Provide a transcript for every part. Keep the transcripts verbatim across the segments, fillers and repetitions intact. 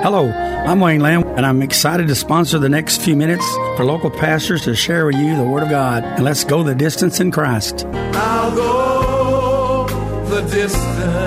Hello, I'm Wayne Lamb, and I'm excited to sponsor the next few minutes for local pastors to share with you the Word of God. And let's go the distance in Christ. I'll go the distance.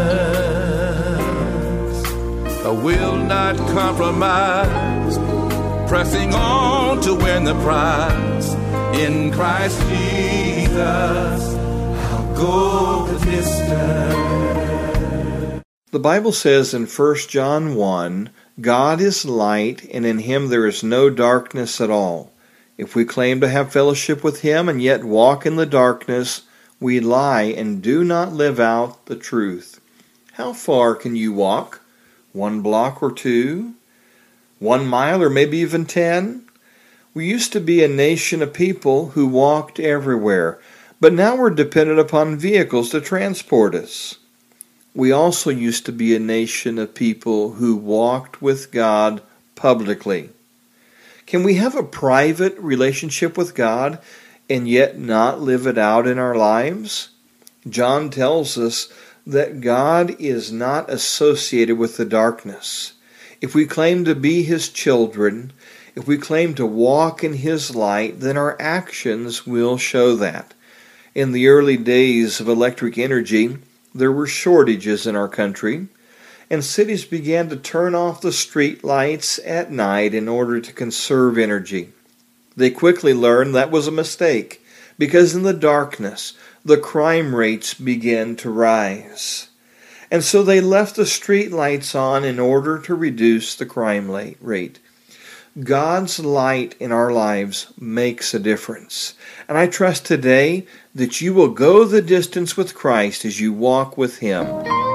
I will not compromise. Pressing on to win the prize. In Christ Jesus, I'll go the distance. The Bible says in First John one, God is light, and in Him there is no darkness at all. If we claim to have fellowship with Him and yet walk in the darkness, we lie and do not live out the truth. How far can you walk? One block or two? One mile or maybe even ten? We used to be a nation of people who walked everywhere, but now we're dependent upon vehicles to transport us. We also used to be a nation of people who walked with God publicly. Can we have a private relationship with God and yet not live it out in our lives? John tells us that God is not associated with the darkness. If we claim to be His children, if we claim to walk in His light, then our actions will show that. In the early days of electric energy, there were shortages in our country, and cities began to turn off the street lights at night in order to conserve energy. They quickly learned that was a mistake, because in the darkness, the crime rates began to rise. And so they left the street lights on in order to reduce the crime rate. God's light in our lives makes a difference. And I trust today that you will go the distance with Christ as you walk with Him.